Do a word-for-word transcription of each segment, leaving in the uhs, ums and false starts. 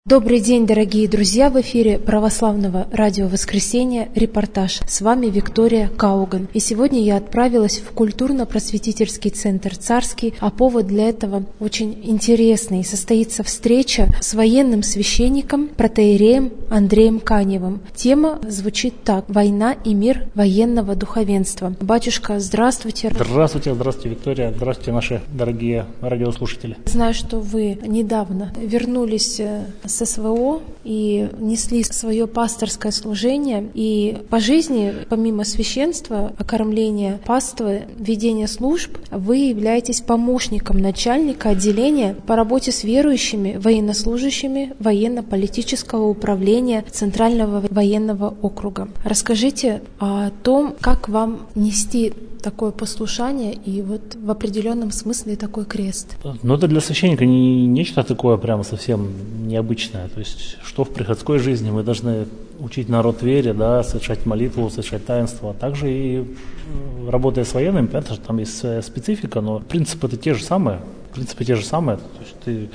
Добрый день, дорогие друзья! В эфире православного радио «Воскресенье» репортаж. С вами Виктория Кауган. И сегодня я отправилась в культурно-просветительский центр «Царский», а повод для этого очень интересный. Состоится встреча с военным священником, протоиереем Андреем Каневым. Тема звучит так: «Война и мир военного духовенства». Батюшка, здравствуйте. Здравствуйте, здравствуйте, Виктория. Здравствуйте, наши дорогие радиослушатели. Знаю, что вы недавно вернулись с СВО и несли свое пасторское служение. И по жизни, помимо священства, окормления паствы, ведения служб, вы являетесь помощником начальника отделения по работе с верующими, военнослужащими военно-политического управления Центрального военного округа. Расскажите о том, как вам нести такое послушание и вот в определенном смысле такой крест. Но это для священника не нечто такое прямо совсем необычное. То есть, что в приходской жизни мы должны учить народ вере, да, совершать молитву, совершать таинство, а также и работая с военными, понятно, что там есть своя специфика, но принципы-то те же самые. Принципы те же самые. То есть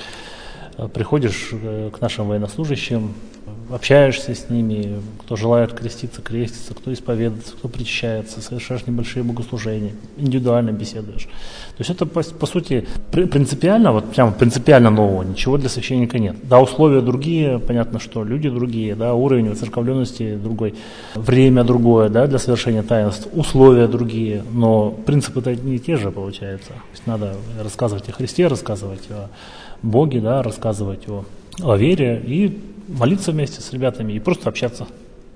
ты приходишь к нашим военнослужащим, общаешься с ними, кто желает креститься, крестится, кто исповедуется, кто причащается, совершаешь небольшие богослужения, индивидуально беседуешь. То есть это, по, по сути, принципиально, вот прямо принципиально нового, ничего для священника нет. Да, условия другие, понятно, что люди другие, да, уровень воцерковленности другой, время другое, да, для совершения таинств, условия другие, но принципы-то не те же, получается. То есть надо рассказывать о Христе, рассказывать о Боге, да, рассказывать о, о вере и молиться вместе с ребятами и просто общаться.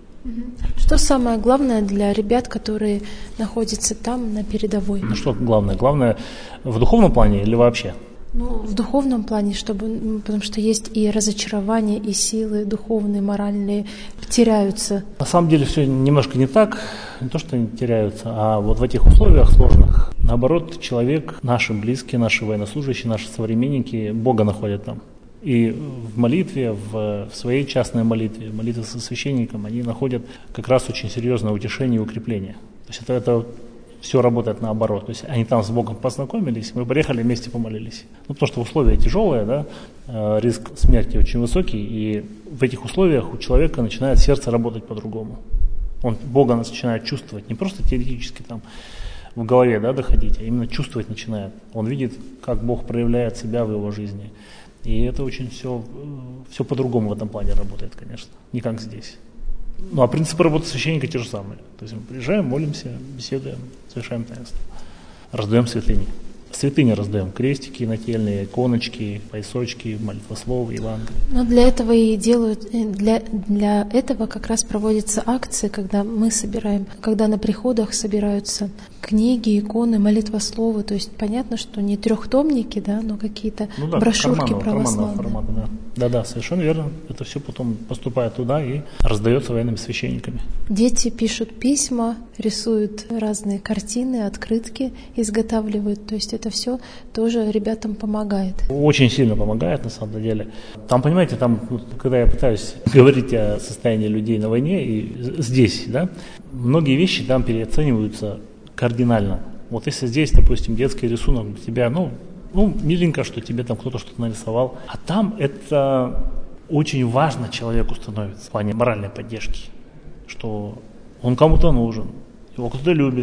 Что самое главное для ребят, которые находятся там, на передовой? Ну что главное? Главное в духовном плане или вообще? Ну, в духовном плане, чтобы, потому что есть и разочарование, и силы духовные, моральные теряются. На самом деле все немножко не так, не то что они теряются, а вот в этих условиях сложных, наоборот, человек, наши близкие, наши военнослужащие, наши современники Бога находят там. И в молитве, в, в своей частной молитве, молитве со священником, они находят как раз очень серьезное утешение и укрепление. То есть это, это все работает наоборот. То есть они там с Богом познакомились, мы приехали, вместе помолились. Ну, потому что условия тяжелые, да, э, риск смерти очень высокий, и в этих условиях у человека начинает сердце работать по-другому. Он Бога начинает чувствовать, не просто теоретически там в голове, да, доходить, а именно чувствовать начинает. Он видит, как Бог проявляет себя в его жизни. И это очень все, все по-другому в этом плане работает, конечно, не как здесь. Ну а принципы работы священника те же самые. То есть мы приезжаем, молимся, беседуем, совершаем таинство, раздаем святыни. Святыни раздаем, крестики нательные, иконочки, поясочки, молитвословы, Евангелие. Но для этого и делают, для, для этого как раз проводятся акции, когда мы собираем, когда на приходах собираются книги, иконы, молитвословы. То есть понятно, что не трехтомники, да, но какие-то ну да, брошюрки карманного, православные. Карманного формата, да. Да-да, совершенно верно. Это все потом поступает туда и раздается военными священниками. Дети пишут письма, рисуют разные картины, открытки изготавливают. То есть это все тоже ребятам помогает. Очень сильно помогает, на самом деле. Там, понимаете, там, когда я пытаюсь говорить о состоянии людей на войне и здесь, да, многие вещи там переоцениваются кардинально. Вот если здесь, допустим, детский рисунок для тебя, ну, ну, миленько, что тебе там кто-то что-то нарисовал, а там это очень важно человеку становится в плане моральной поддержки, что он кому-то нужен, его кто-то любит,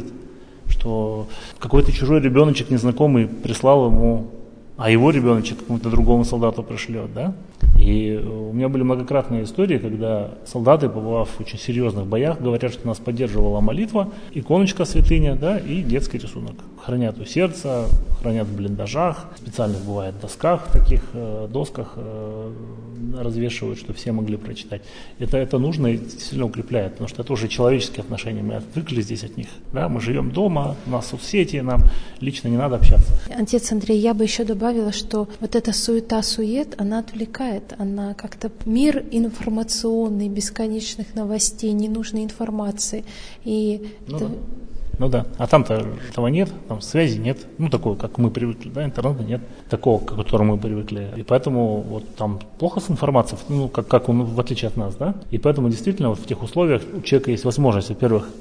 что какой-то чужой ребеночек незнакомый прислал ему, а его ребеночек какому-то другому солдату пришлет, да? И у меня были многократные истории, когда солдаты, побывав в очень серьезных боях, говорят, что нас поддерживала молитва, иконочка святыня, да, и детский рисунок. Хранят у сердца, хранят в блиндажах, специальных бывает досках, таких э, досках э, развешивают, чтобы все могли прочитать. Это, это нужно и сильно укрепляет, потому что это уже человеческие отношения, мы отвыкли здесь от них, да, мы живем дома, у нас соцсети, нам лично не надо общаться. Отец Андрей, я бы еще добавила, что вот эта суета-сует, она отвлекает, она как-то мир информационный, бесконечных новостей, ненужной информации. И ну, это... да. ну да, а там-то этого нет, там связи нет, ну такого, как мы привыкли, да, интернета нет, такого, к которому мы привыкли. И поэтому вот там плохо с информацией, ну как, как он, в отличие от нас, да. И поэтому действительно вот в тех условиях у человека есть возможность, во-первых,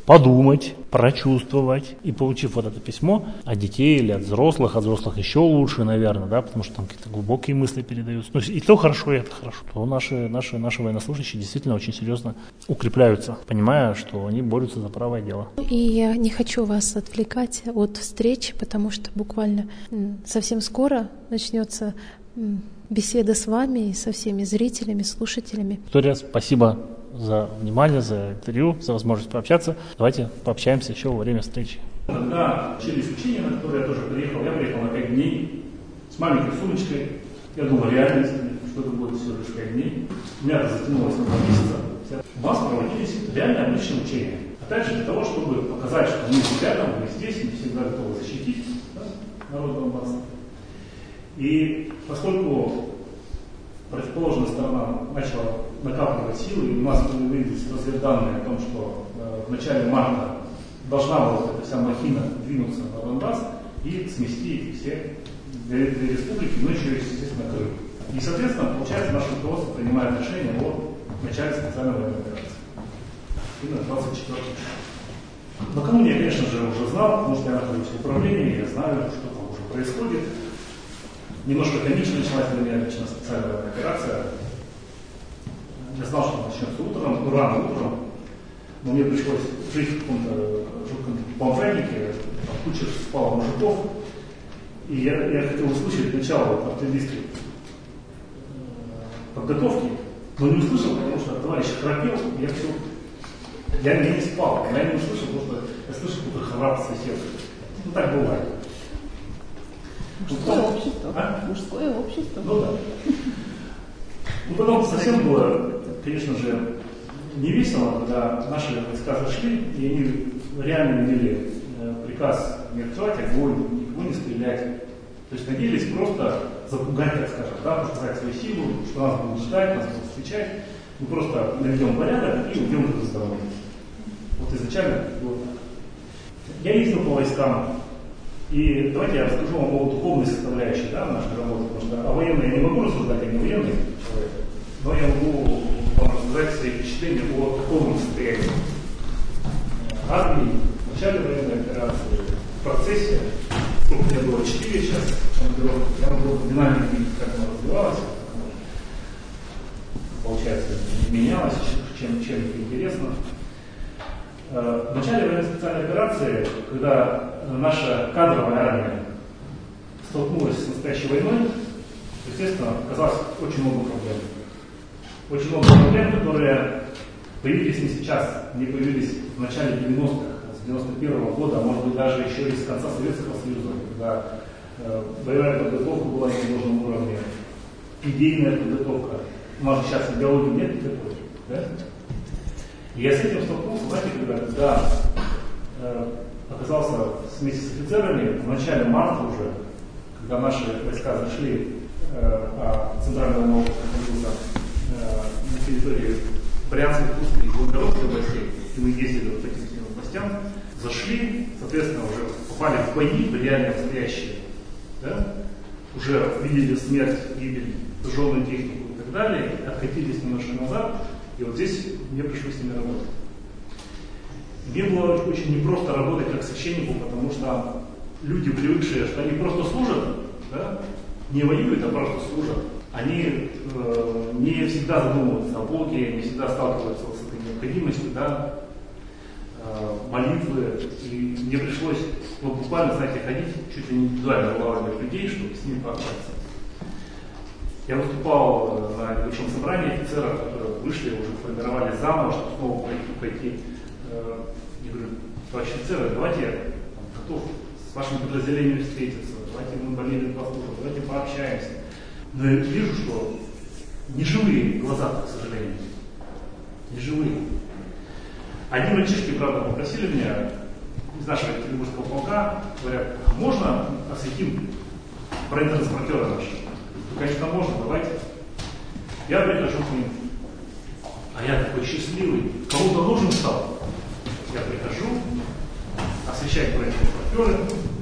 подумать, прочувствовать. И получив вот это письмо от детей или от взрослых, от взрослых еще лучше, наверное, да, потому что там какие-то глубокие мысли передаются. Ну, и то хорошо, и это хорошо. То наши, наши, наши военнослужащие действительно очень серьезно укрепляются, понимая, что они борются за правое дело. И я не хочу вас отвлекать от встречи, потому что буквально совсем скоро начнется беседа с вами и со всеми зрителями, слушателями. Виктория, спасибо за внимание, за интервью, за возможность пообщаться. Давайте пообщаемся еще во время встречи. Когда начались учения, на которые я тоже приехал, я приехал на пять дней с маленькой сумочкой. Я думал, реально, что это будет всего лишь пять дней. У меня это затянулось на два месяца. У нас проводились реально обычные учения. Опять же, для того, чтобы показать, что мы рядом, мы здесь, мы всегда готовы защитить, да, народ Донбасса. И поскольку противоположная сторона начала накапливать силы, и у нас появились разведданные о том, что э, в начале марта должна была вот эта вся махина двинуться на Донбасс и смести все две, две республики, но еще и, естественно, Крым. И, соответственно, получается, наше руководство принимает решение о начале специальной военной операции. Именно двадцать четвёртого числа. Накануне я, конечно же, уже знал, потому что я нахожусь в управлении, я знаю, что там уже происходит. Немножко комично началась для меня лично специальная военная операция. Я знал, что начнется утром, ну, рано утром, но мне пришлось жить в каком-то жутком бомжатнике, там куча спала мужиков, и я, я хотел услышать начало вот, артиллерийской подготовки, но не услышал, потому что товарищ храпел, и я все, я, я не спал, я не услышал, потому что я слышал какой-то храп соседа. Ну так бывает. Мужское общество. А? Мужское общество. Ну да. Ну потом совсем было, конечно же, не весело, когда наши войска зашли, и они реально имели э, приказ не открывать огонь, никого не стрелять. То есть надеялись просто запугать, так скажем, да, показать свою силу, что нас будут ждать, нас будут встречать. Мы просто наведем порядок и уйдем туда с дороги. Вот изначально было так. Я ездил по войскам. И давайте я расскажу вам о духовной составляющей, да, нашей работы, потому что о военной я не могу рассуждать, я не военный человек, но я могу вам рассказать свои впечатления о духовном состоянии армии, в начале военной операции, в процессе, сколько у меня было, четыре сейчас, я могу динамику видеть, как она развивалась, получается, менялась, чем, чем это интересно. В начале военной специальной операции, когда наша кадровая армия столкнулась с настоящей войной, естественно, оказалось очень много проблем. Очень много проблем, которые появились не сейчас, не появились в начале девяностых, с девяносто первого года, а может быть даже еще и с конца Советского Союза, когда э, боевая подготовка была на должном уровне, идейная подготовка. У нас же сейчас идеологии нет никакой, да? И я с этим столкнулся, знаете, когда, когда э, оказался вместе с офицерами в начале марта уже, когда наши войска зашли, э, а центральный военный округ находился э, на территории Брянской, Курской и Белгородской областей, и мы ездили вот этим всем областям, зашли, соответственно, уже попали в бои, в реально настоящие, да? Уже видели смерть, гибель, тяжелую технику и так далее, откатились немножко назад. И вот здесь мне пришлось с ними работать. Мне было очень непросто работать как священнику, потому что люди, привыкшие, что они просто служат, да, не воюют, а просто служат, они э, не всегда задумываются о Боге, не всегда сталкиваются с этой необходимостью, да, э, молитвы. И мне пришлось вот, буквально, знаете, ходить чуть ли не индивидуально вылавливать людей, чтобы с ними пообщаться. Я выступал на небольшом собрании офицеров, которые вышли, уже формировались заново, чтобы снова пойти. пойти. Я говорю, товарищ офицеры, давайте я готов с вашим подразделением встретиться, давайте мы болели послушаем, давайте пообщаемся. Но я вижу, что не живые глаза, к сожалению. Не живые. Одни мальчишки, правда, попросили меня из нашего Екатеринбургского полка, говорят, можно осветим бронетранспортеры наши? Ну, конечно, можно, давайте. Я прихожу к ним. А я такой счастливый. Кому-то нужен стал. Я прихожу, освещать бронетранспортеры.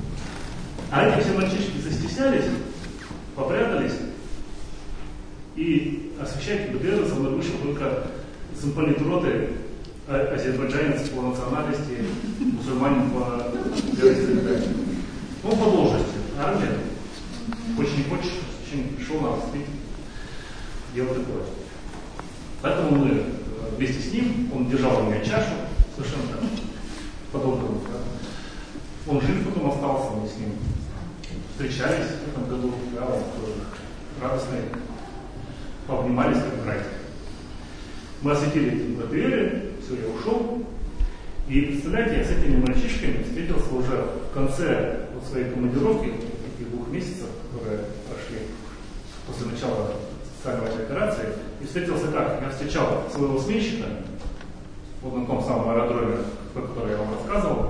А эти все мальчишки застеснялись, попрятались. И освещать БТР со мной вышел только замполит роты азербайджанец по национальности, мусульманин по вероисповеданию. Ну, по должности. Армия. Очень не хочешь, священник пришел, надо встретить. Дело такое. Поэтому мы вместе с ним, он держал у меня чашу, совершенно так, подобного. Да. Он жив потом остался, мы с ним встречались в этом году, да, он тоже радостный, пообнимались как братья. Мы осветили эти двери, все, я ушел. И представляете, я с этими мальчишками встретился уже в конце вот своей командировки, этих двух месяцев, которые прошли после начала социальной операции, и встретился как? Я встречал своего сменщика, вот на том самом аэродроме, про который я вам рассказывал,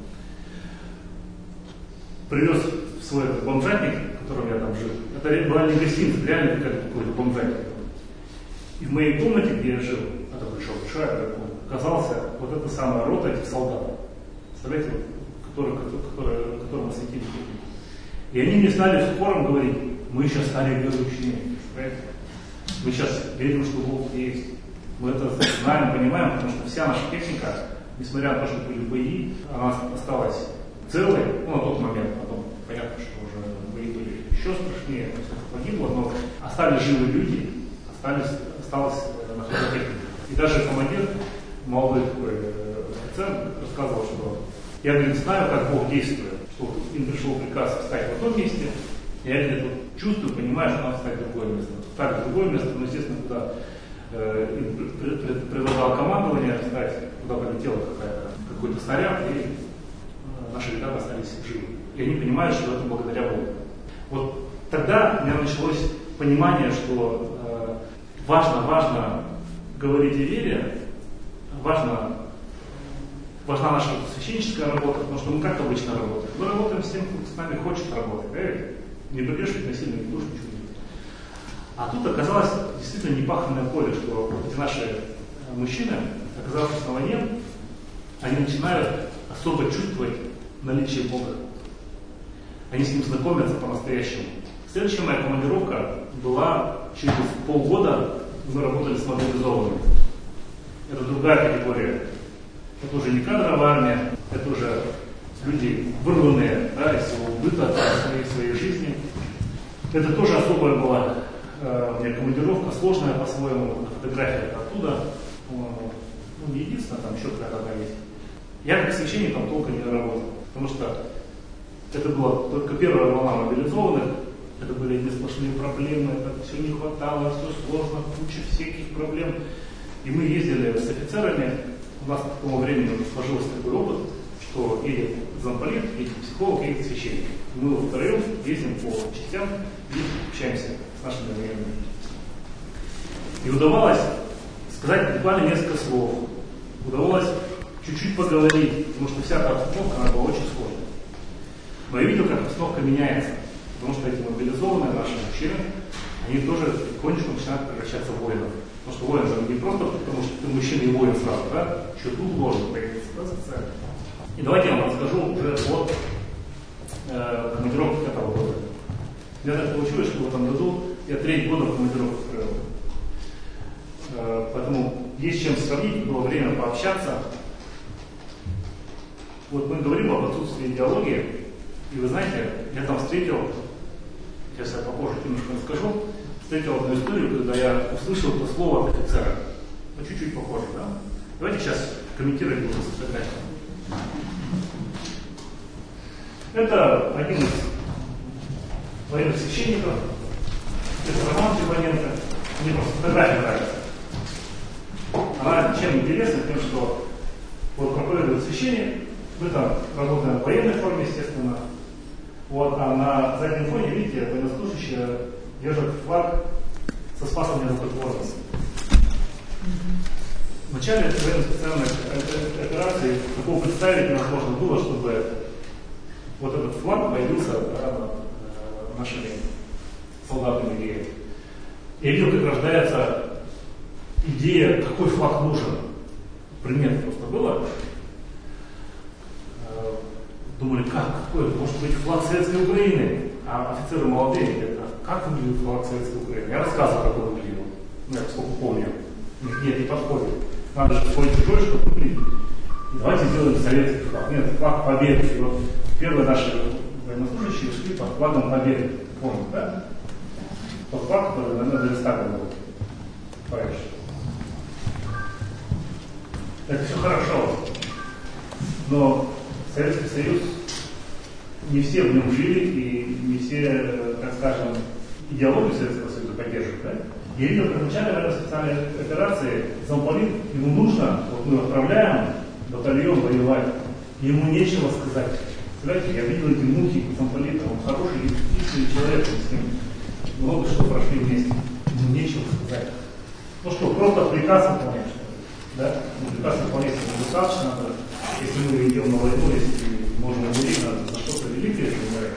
привез в свой бомжатник, в котором я там жил. Это была не гостиница, реально какой-то бомжатник. И в моей комнате, где я жил, это большая, оказался вот эта самая рота этих солдат. Представляете, которые, которые, которые мы светили. И они мне стали с хором говорить: мы сейчас стали верующими. Мы сейчас верим, что Бог есть. Мы это знаем, понимаем, потому что вся наша техника, несмотря на то, что были бои, она осталась целой, ну, на тот момент, потом понятно, что уже бои были еще страшнее, все погибло, но остались живы люди, остались, осталась наша техника. И даже командир, молодой такой офицер, рассказывал, что я, говорит, знаю, как Бог действует, что им пришел приказ встать в одном месте, я, говорит, чувствую, понимаю, что надо встать в другое место. Встать в другое место, но, естественно, куда э, им предлагал командование встать, куда полетел какой-то снаряд, и э, наши ребята остались живы. И они понимают, что это благодаря Богу. Вот тогда у меня началось понимание, что э, важно, важно говорить о вере, важно, важна наша священническая работа, потому что мы как обычно работаем. Мы работаем с тем, кто с нами хочет работать, да? Не привешивать насильно, не душ, ничего не делать. А тут оказалось действительно непаханное поле, что эти наши мужчины, оказавшись на войне, они начинают особо чувствовать наличие Бога. Они с ним знакомятся по-настоящему. Следующая моя командировка была через полгода, мы работали с мобилизованными. Это другая категория. Это уже не кадровая армия, это уже люди, вырванные, да, из своего быта, из своей, своей жизни. Это тоже особая была э, у меня командировка, сложная по-своему, фотография оттуда. Ну, не единственное, там еще какая-то есть. Я как священник там толком не работал, потому что это была только первая волна мобилизованных, это были одни сплошные проблемы, это все не хватало, все сложно, куча всяких проблем. И мы ездили с офицерами, у нас к тому времени уже сложился такой опыт, что едет замполит, едет психолог, едет священник. И мы втроем ездим по частям и общаемся с нашими военными. И удавалось сказать буквально несколько слов, удавалось чуть-чуть поговорить, потому что вся эта обстановка, она была очень сложная. Но я видел, как обстановка меняется, потому что эти мобилизованные наши мужчины, они тоже потихонечку начинают превращаться в воинов. Потому что воин же не просто потому, что ты мужчина и воин сразу, да? Еще дух должен появиться, да, социально. И давайте я вам расскажу уже о э, командировке этого года. У меня так получилось, что в этом году я треть года в командировку провел. Э, поэтому есть чем сравнить, было время пообщаться. Вот мы говорим об отсутствии идеологии, и вы знаете, я там встретил, сейчас я попозже немножко расскажу, встретил одну историю, когда я услышал это слово от офицера. Ну, чуть-чуть похоже, да? Давайте сейчас комментировать буду с фотографией. Это один из военных священников, это Роман Фиваненко. Мне просто фотография нравится. Она чем интересна? Тем, что вот проповедует священник, мы там работаем в военной форме, естественно. Вот, а на заднем фоне, видите, военнослужащие держат флаг со Спасом Неразборным. В начале военной специальной операции такого представить невозможно было, чтобы вот этот флаг появился над нашими солдатами геями. Я видел, как рождается идея, какой флаг нужен. Пример просто было. Думали, как, какой? Может быть, флаг Советской Украины? А офицеры молодые говорят, как выглядит флаг Советской Украины? Я рассказывал, как он выглядел. Ну, я сколько помню. Нет, не подходит. надо же свой чужой, чтобы выглядеть. И давайте сделаем советский флаг. Нет, флаг Победы. И вот первые наши военнослужащие шли под флагом Победы. Помните, да? Тот флаг, который, наверное, для Рейхстага был. Понимаешь? Это все хорошо. Но Советский Союз, не все в нем жили, и не все, так скажем, идеологию Советского Союза поддерживают. Да? Я видел, как в начале наверное, специальной операции замполит, ему нужно, вот мы отправляем батальон воевать, ему нечего сказать. Знаете, я видел эти муки замполита, он хороший, искренний человек, с ним много что прошли вместе, ему нечего сказать. Ну что, просто приказ выполнять, что ли? Да? Ну, приказ выполнять недостаточно, надо, если мы идем на войну, если можем умереть, надо за что-то великое говорить,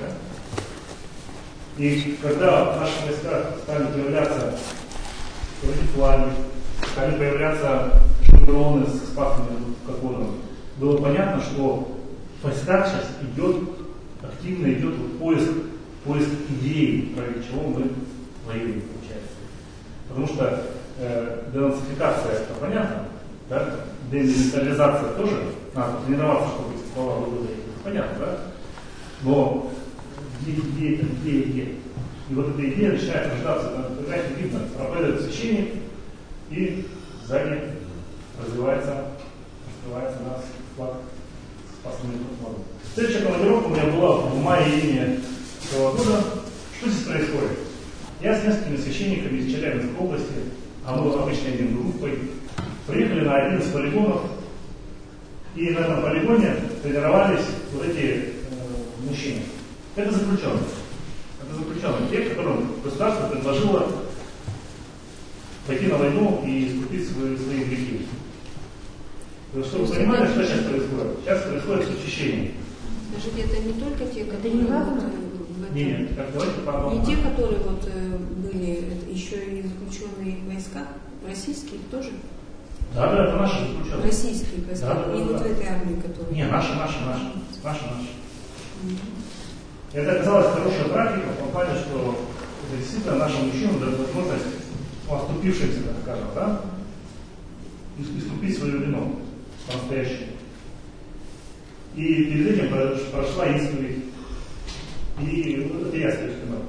да? И когда в наших войсках стали появляться вроде флаги, стали появляться шевроны с спасными коконами, было понятно, что в войсках сейчас идет, активно идет вот поиск, поиск идеи, ради чего мы воюем, получается. Потому что э, денацификация, это понятно, да? Демилитаризация тоже, надо тренироваться, чтобы эти слова выглядели, это понятно, да? Но где идея, это идея, идея. И вот эта идея начинает рождаться, на фотографии видно, пропадает священник, и сзади развивается, раскрывается у нас флаг спасенных флагов. Следующая командировка у меня была в мае-июне этого года. Что здесь происходит? Я с несколькими священниками из Челябинской области, а мы обычно едем группой, приехали на один из полигонов, и на этом полигоне тренировались вот эти э, мужчины. Это заключенные. Это заключенные, те, которым государство предложило пойти на войну и искупить свои, свои грехи. Чтобы вы понимали, что сейчас происходит? Сейчас происходит очищение. Скажите, это не только те, которые... Это не важно? Вот, нет, нет, так, давайте по не те, которые вот, были, это еще и заключенные в войсках, российские тоже? Да, да, это наши заключенные. Российские войска, да, да, не да, вот да. в этой армии, которые... Не, наши, наши, наши. Наши, наши. Mm-hmm. Это оказалась хорошая практика в том плане, что это действительно нашим мужчинам дает возможность, оступившимся, так скажем, да, искупить свою вину по-настоящему. И перед этим прошла исповедь. И вот это я стою спиной.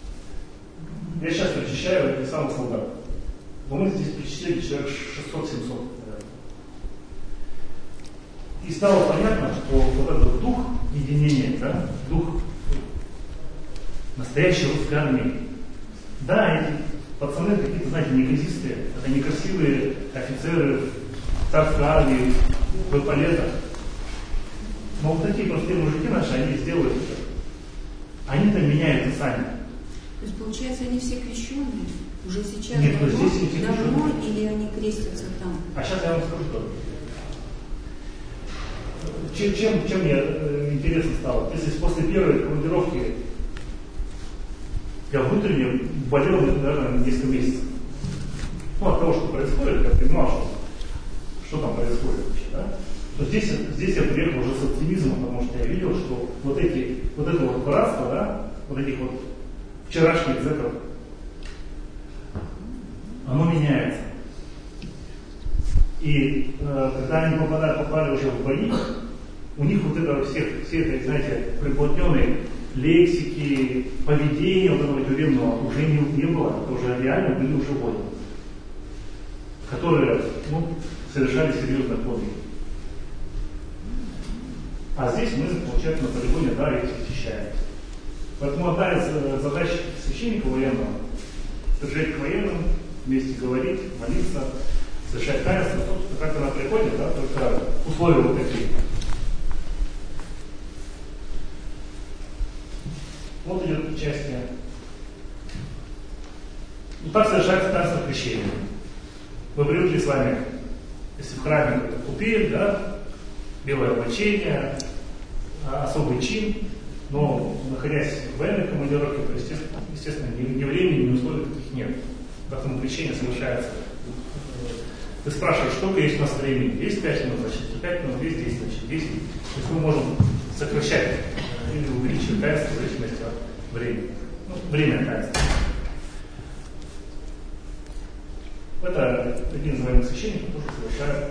Я сейчас причащаю этих самых солдат. Но мы здесь причислили человек шестьсот-семьсот. И стало понятно, что вот этот дух единения, да, дух настоящей русской армии. Да, эти пацаны какие-то, знаете, неказистые, это некрасивые офицеры царской армии в эполетах. Но вот такие простые мужики наши, они сделают это. Они-то меняются сами. То есть, получается, они все крещенные? Уже сейчас Нет, давно, здесь не все давно крещенные. или они крестятся там? А сейчас я вам скажу, что. Чем, чем, чем мне э, интересно стало? Если после первой командировки я внутренне болел, наверное, несколько месяцев. Ну, от того, что происходит, я понимал, что, что там происходит вообще, да? То здесь, здесь я приехал уже с оптимизмом, потому что я видел, что вот, эти, вот это вот братство, да, вот этих вот вчерашних зэков, оно меняется. И э, когда они попадали, попали уже в бои, у них вот это все, все это, знаете, приплотненные лексики, поведения вот этого тюремного уже не, не было, это уже реально были уже воины, которые, ну, совершали серьезные подвиги. А здесь мы, получается, на полигоне, да, их защищаем. Поэтому одна из задач священника военного — приезжать к военным, вместе говорить, молиться, совершать таинство. Собственно, как она приходит, да, только условия вот такие. Вот идет участие. Ну так совершается таинство крещения. Мы привыкли с вами, если в храме купель, да, белое облачение, особый чин, но находясь в военной командировке, то естественно, естественно ни, ни времени, ни условий таких нет. Поэтому крещение совершается. Ты спрашиваешь, сколько есть у нас времени? Есть пять минут, значит, пять минут, есть десять, значит, десять. То есть мы можем сокращать или увеличивать таинство в зависимости от времени. Ну, время таинства. Это один из военных священников, тоже совершает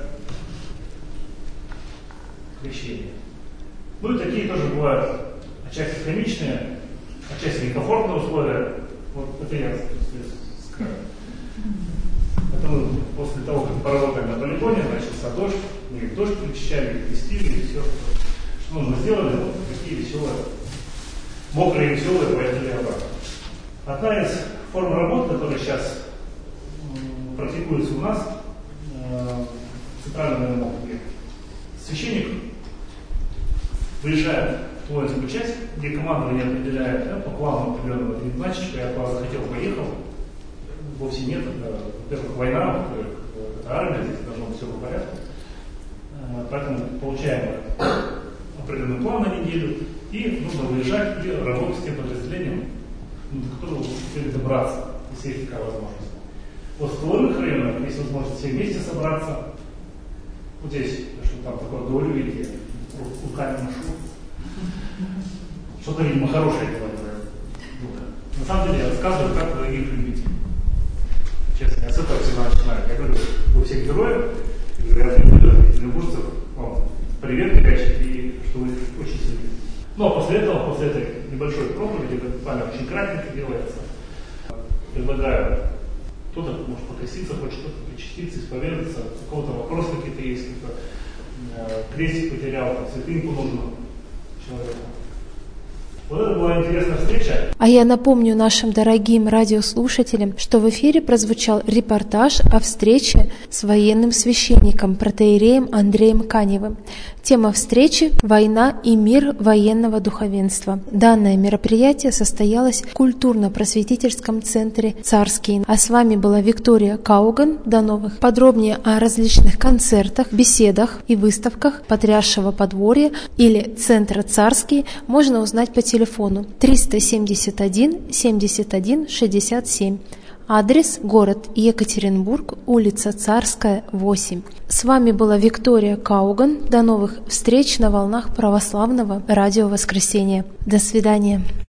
крещение. Ну и такие тоже бывают отчасти комичные, отчасти некомфортные условия. Вот это я скажу. Это мы после того, как поработали на полигоне, начался дождь, мы их дождь причищали, их крестили, и все, что нужно сделали, вот такие веселые, мокрые и веселые поехали обратно. Одна из форм работы, которая сейчас практикуется у нас, в Центральном военном округе, священник выезжает в воинскую часть, где командование определяет, да, по плану определенного, это не значит, что я куда захотел, поехал. Вовсе нет, это, во-первых, война, во-вторых, это армия, здесь должно быть все по порядку. Поэтому получаем определенный план на неделю, и нужно выезжать и работать с тем подразделением, до которого вы хотели добраться, если есть такая возможность. Вот в тыловых районах есть возможность все вместе собраться. Вот здесь, что там такое долю видите, руками машу. Что-то, видимо, хорошее делать. На самом деле я рассказываю, как вы их любите. Честно, я с этого всегда начинаю. Я говорю, вы всех героев, я люблю петербуржцев, вам привет передачи, и что вы очень сильны. Ну а после этого, после этой небольшой проповеди, как память очень кратенько делается, предлагаю, кто-то может покреститься, хочет что-то причаститься, исповедаться, у кого-то вопросы какие-то есть, какой-то крестик потерял, святыньку нужно человеку. Вот это была интересная встреча. А я напомню нашим дорогим радиослушателям, что в эфире прозвучал репортаж о встрече с военным священником, протоиереем Андреем Каневым. Тема встречи – «Война и мир военного духовенства». Данное мероприятие состоялось в культурно-просветительском центре «Царский». А с вами была Виктория Кауган. До новых. Подробнее о различных концертах, беседах и выставках Патриаршего подворья или Центра «Царский» можно узнать по телефону триста семьдесят один семьдесят один шестьдесят семь. Адрес – город Екатеринбург, улица Царская, восемь. С вами была Виктория Кауган. До новых встреч на волнах православного радио «Воскресенье». До свидания.